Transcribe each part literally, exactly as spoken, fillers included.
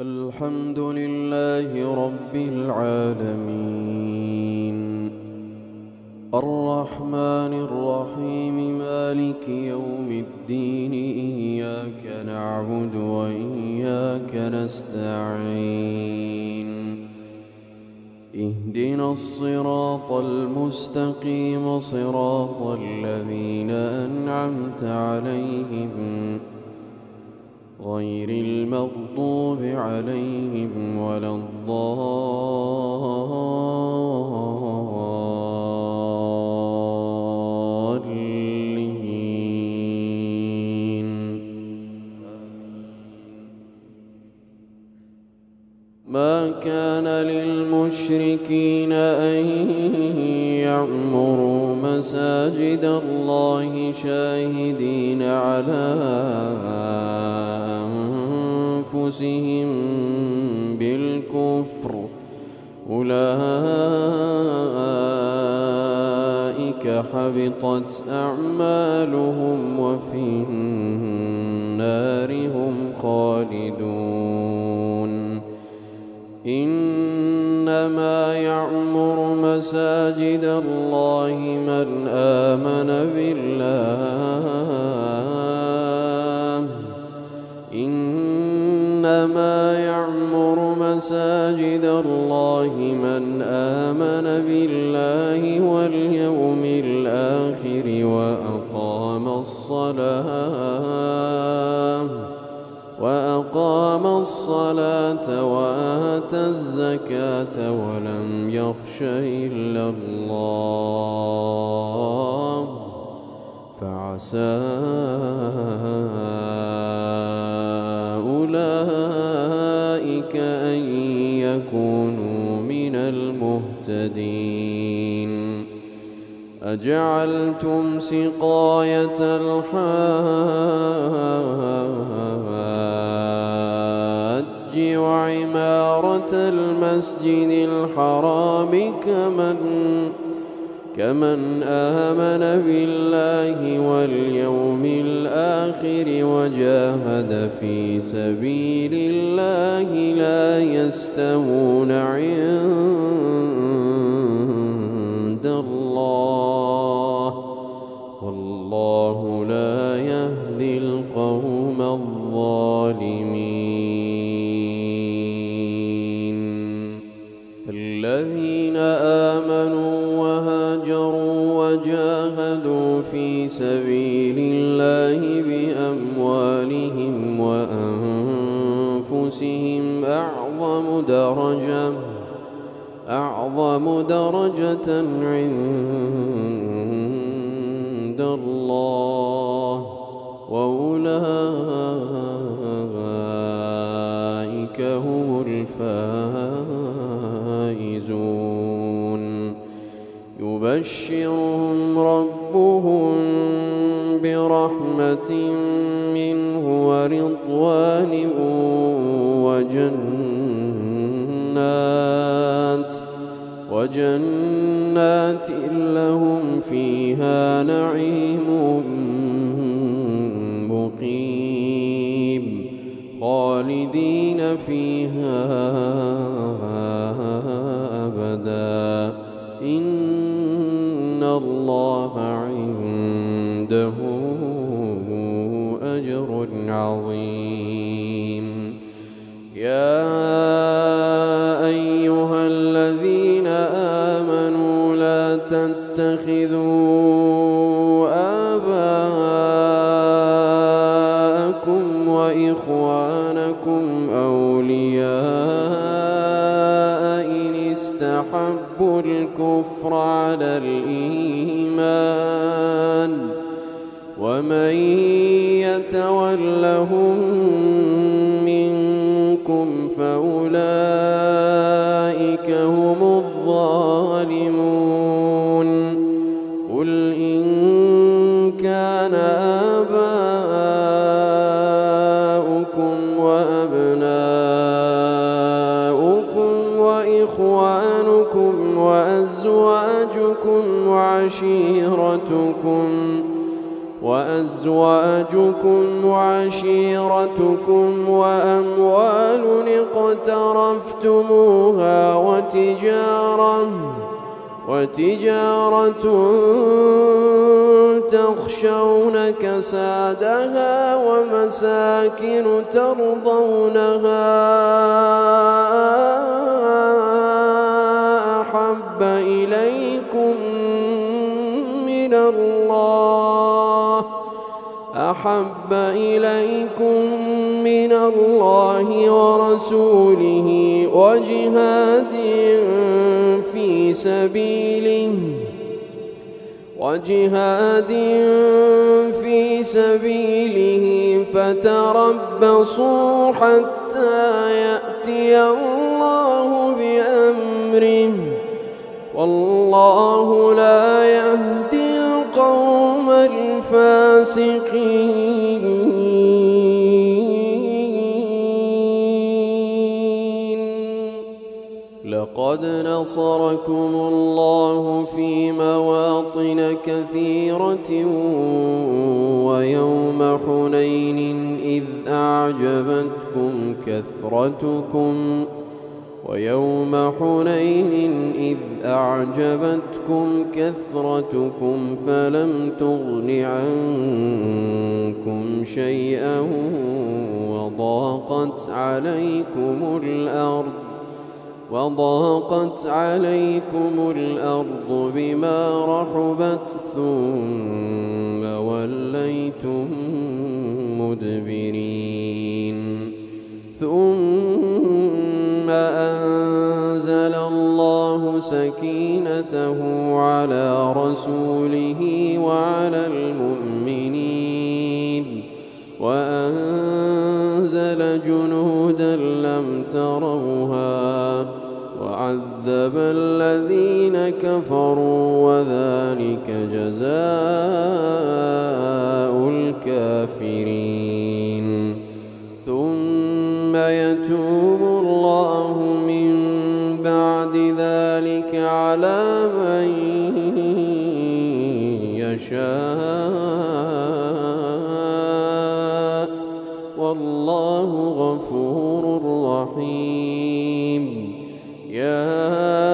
الحمد لله رب العالمين الرحمن الرحيم مالك يوم الدين إياك نعبد وإياك نستعين اهدنا الصراط المستقيم صراط الذين أنعمت عليهم غير المغضوب عليهم ولا الضالين. ما كان للمشركين أن يعمروا مساجد الله شاهدين على أنفسهم بالكفر أولئك حبطت أعمالهم وفي النار هم خالدون. إنما يعمر مساجد الله من آمن بالله إنما يعمر مساجد الله من آمن بالله واليوم الآخر وأقام الصلاة وأقام الصلاة وآتى الزكاة ولم يخش إلا الله فعسى أولئك أن يكونوا من المهتدين. أجعلتم سقاية الحاج وعمارة المسجد الحرام كمن كمن آمن بالله واليوم الآخر وجاهد في سبيل الله لا يستوون عند الله والله لا يهدي القوم الظالمين. الذين آمنوا وهاجروا وجاهدوا في سبيل الله بأموالهم وأنفسهم أعظم درجة أعظم درجة عند الله وأولئك هم الفائزون. يبشرهم ربهم برحمة منه ورضوان وجنات وجنات لهم فيها نعيم مقيم خالدين فيها أبدا إن الله عنده أجر عظيم. يا أيها الذين آمنوا لا تتخذوا آباءكم وإخوانكم أولياء إن استحبوا الكفر على الإيمان ومن يتولهم منكم فأولئك هم الظالمون. قل إن كان آباؤكم وأبناؤكم وإخوانكم وأزواجكم وعشيرتكم وأزواجكم وعشيرتكم وأموال اقترفتموها وتجارة وتجارة تخشون كسادها ومساكن ترضونها أحب إليكم من الله أحب إليكم من الله ورسوله وجهاد في سبيله وجهاد في سبيله فتربصوا حتى يأتي الله بأمره والله لا يهدي القوم الفاسقين. لقد نصركم الله في مواطن كثيرة ويوم حنين إذ أعجبتكم كثرتكم ويوم حنين إذ أعجبتكم كثرتكم فلم تغن عنكم شيئا وضاقت عليكم الأرض وضاقت عليكم الأرض بما رحبت ثم وليتم مدبرين ثم أنزل الله سكينته على رسوله وعلى المؤمنين وأنزل جنودا لم تروها وعذب الذين كفروا وذلك جزاء الكافرين. ثم يتوب الله من بعد ذلك على من يشاء والله غفور رحيم. يا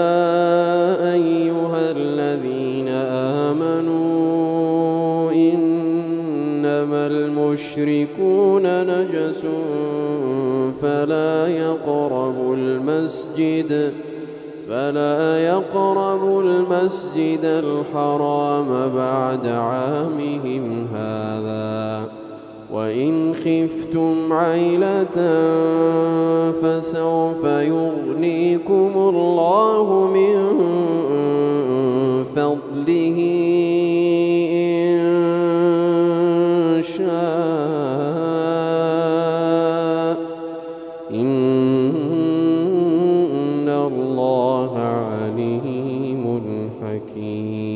أيها الذين آمنوا إنما المشركون نجس فلا يقربوا المسجد فلا يقربوا المسجد الحرام بعد عامهم هذا وإن خفتم عيلة فسوف يغنيكم الله من فضله إن شاء إن الله عليم حكيم.